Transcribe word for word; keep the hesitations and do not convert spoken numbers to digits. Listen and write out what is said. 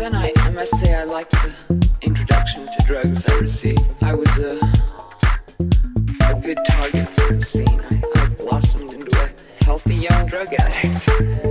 then I, I must say I liked the introduction to drugs I received. I was a, a good target for the scene. I, I blossomed into a healthy young drug addict.